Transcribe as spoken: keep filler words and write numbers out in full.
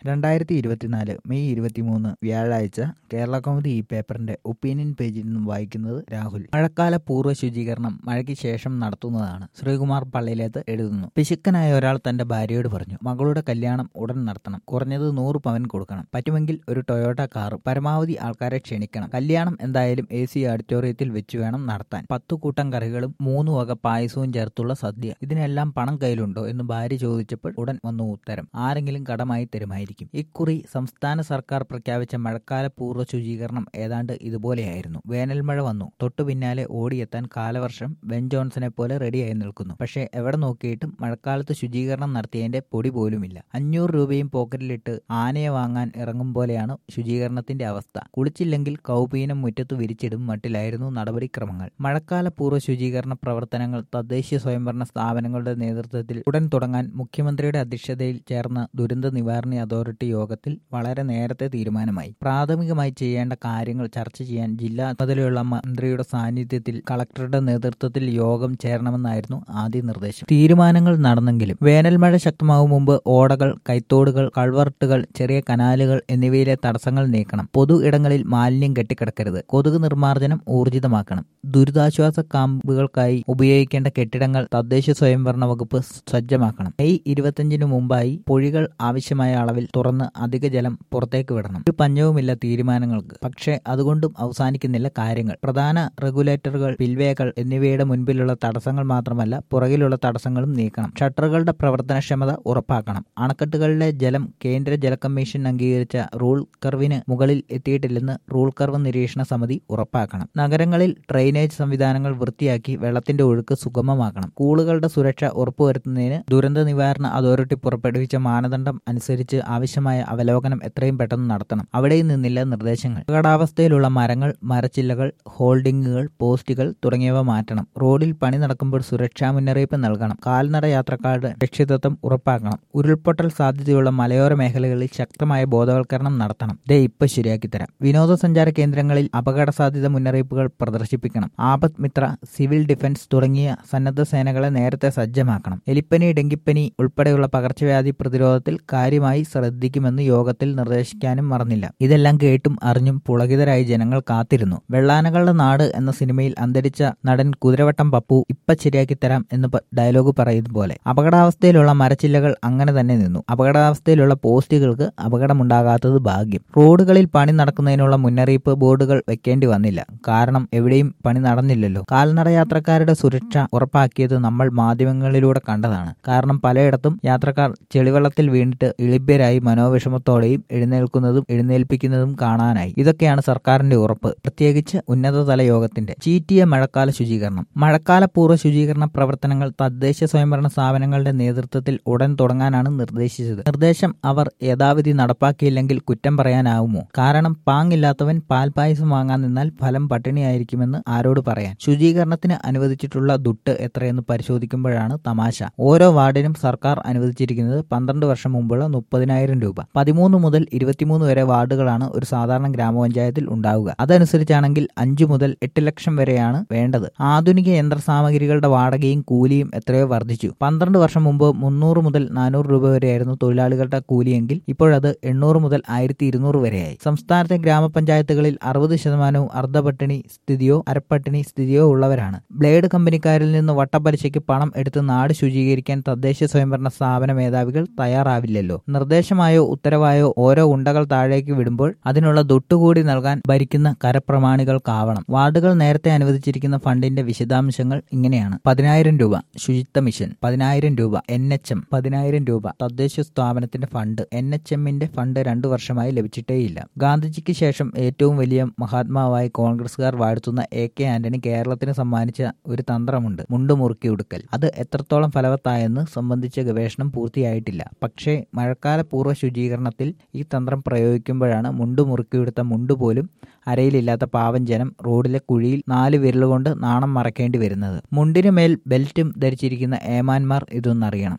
രണ്ടായിരത്തി ഇരുപത്തിനാല് മെയ് ഇരുപത്തിമൂന്ന് വ്യാഴാഴ്ച കേരളകൗമുദി ഈ പേപ്പറിന്റെ ഒപ്പീനിയൻ പേജിൽ നിന്നും വായിക്കുന്നത് രാഹുൽ. മഴക്കാല പൂർവ്വ ശുചീകരണം മഴയ്ക്ക് ശേഷം നടത്തുന്നതാണ്. ശ്രീകുമാർ പള്ളിയിലേത്ത് എഴുതുന്നു. പിശുക്കനായ ഒരാൾ തന്റെ ഭാര്യയോട് പറഞ്ഞു, മകളുടെ കല്യാണം ഉടൻ നടത്തണം, കുറഞ്ഞത് നൂറ് പവൻ കൊടുക്കണം, പറ്റുമെങ്കിൽ ഒരു ടൊയോട്ട കാറും, പരമാവധി ആൾക്കാരെ ക്ഷണിക്കണം, കല്യാണം എന്തായാലും എ സി ഓഡിറ്റോറിയത്തിൽ വെച്ച് വേണം നടത്താൻ, പത്തു കൂട്ടം കറികളും മൂന്ന് വക പായസവും ചേർത്തുള്ള സദ്യ, ഇതിനെല്ലാം പണം കയ്യിലുണ്ടോ എന്ന് ഭാര്യ ചോദിച്ചപ്പോൾ ഉടൻ വന്നു ഉത്തരം, ആരെങ്കിലും കടമായി തരുമായിരിക്കും. ഇക്കുറി സംസ്ഥാന സർക്കാർ പ്രഖ്യാപിച്ച മഴക്കാല പൂർവ്വ ശുചീകരണം ഏതാണ്ട് ഇതുപോലെയായിരുന്നു. വേനൽമഴ വന്നു, തൊട്ടു പിന്നാലെ ഓടിയെത്താൻ കാലവർഷം ബെൻ ജോൺസനെ പോലെ റെഡിയായി നിൽക്കുന്നു. പക്ഷേ എവിടെ നോക്കിയിട്ടും മഴക്കാലത്ത് ശുചീകരണം നടത്തിയതിന്റെ പൊടി പോലുമില്ല. അഞ്ഞൂറ് രൂപയും പോക്കറ്റിലിട്ട് ആനയെ വാങ്ങാൻ ഇറങ്ങും പോലെയാണ് ശുചീകരണത്തിന്റെ അവസ്ഥ. കുളിച്ചില്ലെങ്കിൽ കൗപീനം മുറ്റത്ത് വിരിച്ചിടും മട്ടിലായിരുന്നു നടപടിക്രമങ്ങൾ. മഴക്കാല പൂർവ്വ ശുചീകരണ പ്രവർത്തനങ്ങൾ തദ്ദേശീയ സ്വയംഭരണ സ്ഥാപനങ്ങളുടെ നേതൃത്വത്തിൽ ഉടൻ തുടങ്ങാൻ മുഖ്യമന്ത്രിയുടെ അധ്യക്ഷതയിൽ ചേർന്ന ദുരന്ത നിവാരണ അതോറിറ്റി യോഗത്തിൽ വളരെ നേരത്തെ തീരുമാനമായി. പ്രാഥമികമായി ചെയ്യേണ്ട കാര്യങ്ങൾ ചർച്ച ചെയ്യാൻ ജില്ലാ ചുമതലയുള്ള മന്ത്രിയുടെ സാന്നിധ്യത്തിൽ കളക്ടറുടെ നേതൃത്വത്തിൽ യോഗം ചേരണമെന്നായിരുന്നു ആദ്യ നിർദ്ദേശം. തീരുമാനങ്ങൾ നടന്നെങ്കിലും വേനൽമഴ ശക്തമാവും മുമ്പ് ഓടകൾ, കൈത്തോടുകൾ, കൾവർട്ടുകൾ, ചെറിയ കനാലുകൾ എന്നിവയിലെ തടസ്സങ്ങൾ നീക്കണം. പൊതു ഇടങ്ങളിൽ മാലിന്യം കെട്ടിക്കിടക്കരുത്. കൊതുക് നിർമ്മാർജ്ജനം ഊർജിതമാക്കണം. ദുരിതാശ്വാസ ക്യാമ്പുകൾക്കായി ഉപയോഗിക്കേണ്ട കെട്ടിടങ്ങൾ തദ്ദേശ സ്വയംഭരണ വകുപ്പ് സജ്ജമാക്കണം. മെയ് ഇരുപത്തിയഞ്ചിന് മുമ്പായി പൊഴികൾ ആവശ്യമായ അളവിൽ തുറന്ന് അധിക ജലം പുറത്തേക്ക് വിടണം. ഒരു പഞ്ഞവുമില്ല തീരുമാനങ്ങൾക്ക്. പക്ഷേ അതുകൊണ്ടും അവസാനിക്കുന്നില്ല കാര്യങ്ങൾ. പ്രധാന റെഗുലേറ്ററുകൾ, പിൽവേകൾ എന്നിവയുടെ മുൻപിലുള്ള തടസ്സങ്ങൾ മാത്രമല്ല പുറകിലുള്ള തടസ്സങ്ങളും നീക്കണം. ഷട്ടറുകളുടെ പ്രവർത്തനക്ഷമത ഉറപ്പാക്കണം. അണക്കെട്ടുകളിലെ ജലം കേന്ദ്ര ജല കമ്മീഷൻ അംഗീകരിച്ച റൂൾ കർവിന് മുകളിൽ എത്തിയിട്ടില്ലെന്ന് റൂൾ കർവ് നിരീക്ഷണ സമിതി ഉറപ്പാക്കണം. നഗരങ്ങളിൽ ഡ്രെയിനേജ് സംവിധാനങ്ങൾ വൃത്തിയാക്കി വെള്ളത്തിന്റെ ഒഴുക്ക് സുഗമമാക്കണം. സ്കൂളുകളുടെ സുരക്ഷ ഉറപ്പുവരുത്തുന്നതിന് ദുരന്ത നിവാരണ അതോറിറ്റി പുറപ്പെടുവിച്ച മാനദണ്ഡം അനുസരിച്ച് ആവശ്യമായ അവലോകനം എത്രയും പെട്ടെന്ന് നടത്തണം. അവിടെ നിന്നില്ല നിർദ്ദേശങ്ങൾ. അപകടാവസ്ഥയിലുള്ള മരങ്ങൾ, മരച്ചില്ലകൾ, ഹോൾഡിംഗുകൾ, പോസ്റ്റുകൾ തുടങ്ങിയവ മാറ്റണം. റോഡിൽ പണി നടക്കുമ്പോൾ സുരക്ഷാ മുന്നറിയിപ്പ് നൽകണം. കാൽനട യാത്രക്കാരുടെ രക്ഷിതത്വം ഉറപ്പാക്കണം. ഉരുൾപൊട്ടൽ സാധ്യതയുള്ള മലയോര മേഖലകളിൽ ശക്തമായ ബോധവൽക്കരണം നടത്തണം. ദേ ഇപ്പൊ ശരിയാക്കി തരാം. വിനോദസഞ്ചാര കേന്ദ്രങ്ങളിൽ അപകട സാധ്യത മുന്നറിയിപ്പുകൾ പ്രദർശിപ്പിക്കണം. ആപത് മിത്ര, സിവിൽ ഡിഫൻസ് തുടങ്ങിയ സന്നദ്ധ സേനകളെ നേരത്തെ സജ്ജമാക്കണം. എലിപ്പനി, ഡെങ്കിപ്പനി ഉൾപ്പെടെയുള്ള പകർച്ചവ്യാധി പ്രതിരോധത്തിൽ കാര്യമായി ശ്രദ്ധിക്കുമെന്ന് യോഗത്തിൽ നിർദ്ദേശിക്കാനും മറന്നില്ല. ഇതെല്ലാം കേട്ടും അറിഞ്ഞും പുളകിതരായി ജനങ്ങൾ കാത്തിരുന്നു. വെള്ളാനകളുടെ നാട് എന്ന സിനിമയിൽ അന്തരിച്ച നടൻ കുതിരവട്ടം പപ്പു ഇപ്പ ശരിയാക്കി തരാം എന്ന് ഡയലോഗ് പറയുന്ന പോലെ അപകടാവസ്ഥയിലുള്ള മരച്ചില്ലകൾ അങ്ങനെ തന്നെ നിന്നു. അപകടാവസ്ഥയിലുള്ള പോസ്റ്റുകൾക്ക് അപകടമുണ്ടാകാത്തത് ഭാഗ്യം. റോഡുകളിൽ പണി നടക്കുന്നതിനുള്ള മുന്നറിയിപ്പ് ബോർഡുകൾ വെക്കേണ്ടി വന്നില്ല. കാരണം എവിടെയും പണി നടന്നില്ലല്ലോ. കാൽനട യാത്രക്കാരുടെ സുരക്ഷ ഉറപ്പാക്കിയത് നമ്മൾ മാധ്യമങ്ങളിലൂടെ കണ്ടതാണ്. കാരണം പലയിടത്തും യാത്രക്കാർ ചെളിവെള്ളത്തിൽ വീണിട്ട് ഇളിഭ്യരായി മനോവിഷമത്തോടെയും എഴുന്നേൽക്കുന്നതും എഴുന്നേൽപ്പിക്കുന്നതും കാണാനായി. ഇതൊക്കെയാണ് സർക്കാരിന്റെ ഉറപ്പ്, പ്രത്യേകിച്ച് ഉന്നതതല യോഗത്തിന്റെ. ചീറ്റിയ മഴക്കാല ശുചീകരണം. മഴക്കാല പൂർവ്വ ശുചീകരണ പ്രവർത്തനങ്ങൾ തദ്ദേശ സ്വയംഭരണ സ്ഥാപനങ്ങളുടെ നേതൃത്വത്തിൽ ഉടൻ തുടങ്ങാനാണ് നിർദ്ദേശിച്ചത്. നിർദ്ദേശം അവർ യഥാവിധി നടപ്പാക്കിയില്ലെങ്കിൽ കുറ്റം പറയാനാവുമോ? കാരണം പാങ്ങില്ലാത്തവൻ പാൽപായസം വാങ്ങാൻ നിന്നാൽ ഫലം പട്ടിണിയായിരിക്കുമെന്ന് ആരോട് പറയാൻ? ശുചീകരണത്തിന് അനുവദിച്ചിട്ടുള്ള ദുട്ട് എത്രയെന്ന് പരിശോധിക്കുമ്പോഴാണ് തമാശ. ഓരോ വാർഡിനും സർക്കാർ അനുവദിച്ചിരിക്കുന്നത് പന്ത്രണ്ട് വർഷം മുമ്പുള്ള മുപ്പതിനായിരം രൂപ. പതിമൂന്ന് മുതൽ ഇരുപത്തിമൂന്ന് വരെ വാർഡുകളാണ് ഒരു സാധാരണ ഗ്രാമപഞ്ചായത്തിൽ ഉണ്ടാവുക. അതനുസരിച്ചാണെങ്കിൽ അഞ്ചു മുതൽ എട്ട് ലക്ഷം വരെയാണ് വേണ്ടത്. ആധുനിക യന്ത്ര സാമഗ്രികളുടെ വാടകയും കൂലിയും എത്രയോ വർദ്ധിച്ചു. പന്ത്രണ്ട് വർഷം മുമ്പ് മുന്നൂറ് മുതൽ നാനൂറ് രൂപ വരെയായിരുന്നു തൊഴിലാളികളുടെ കൂലിയെങ്കിൽ ഇപ്പോഴത് എണ്ണൂറ് മുതൽ ആയിരത്തി ഇരുന്നൂറ് വരെയായി. സംസ്ഥാനത്തെ ഗ്രാമപഞ്ചായത്തുകളിൽ അറുപത് ശതമാനവും അർദ്ധപട്ടിണി സ്ഥിതിയോ അരപ്പട്ടിണി സ്ഥിതിയോ ഉള്ളവരാണ്. ബ്ലേഡ് കമ്പനിക്കാരിൽ നിന്ന് വട്ടപ്പലിശയ്ക്ക് പണം എടുത്ത് നാട് ശുചീകരിക്കാൻ തദ്ദേശ സ്വയംഭരണ സ്ഥാപന മേധാവികൾ തയ്യാറാവില്ലല്ലോ. നിർദ്ദേശമായോ ഉത്തരവായോ ഓരോ ഉണ്ടകൾ താഴേക്ക് വിടുമ്പോൾ അതിനുള്ള ദൊട്ടുകൂടി നൽകാൻ ഭരിക്കുന്ന കരപ്രമാണികൾക്കാവണം. വാർഡുകൾ നേരത്തെ അനുവദിച്ചിരിക്കുന്ന ഫണ്ടിന്റെ വിശദാംശങ്ങൾ ഇങ്ങനെയാണ്. പതിനായിരം രൂപ ശുചിത്വ മിഷൻ, പതിനായിരം രൂപ എൻ എച്ച് എം, പതിനായിരം രൂപ തദ്ദേശ സ്ഥാപനത്തിന്റെ ഫണ്ട്. എൻ എച്ച് എമ്മിന്റെ ഫണ്ട് രണ്ടു വർഷമായി ലഭിച്ചിട്ടേയില്ല. ഗാന്ധിജിക്ക് ശേഷം ഏറ്റവും വലിയ മഹാത്മാവായി കോൺഗ്രസുകാർ വാഴ്ത്തുന്ന എ കെ ആന്റണി കേരളത്തിന് സമ്മാനിച്ച ഒരു തന്ത്രമുണ്ട്, മുണ്ടുമുറുക്കി ഉടുക്കൽ. അത് എത്രത്തോളം ഫലവത്തായെന്ന് സംബന്ധിച്ച ഗവേഷണം പൂർത്തിയായിട്ടില്ല. പക്ഷേ മഴക്കാല പൂർവ്വ ശുചീകരണത്തിൽ ഈ തന്ത്രം പ്രയോഗിക്കുമ്പോഴാണ് മുണ്ടു മുറുക്കിയെടുത്ത മുണ്ടുപോലും അരയിലില്ലാത്ത പാവം ജനം റോഡിലെ കുഴിയിൽ നാല് വിരലുകൊണ്ട് നാണം മറക്കേണ്ടി വരുന്നത്. മുണ്ടിനു മേൽ ബെൽറ്റും ധരിച്ചിരിക്കുന്ന ഏമാന്മാർ ഇതൊന്നറിയണം.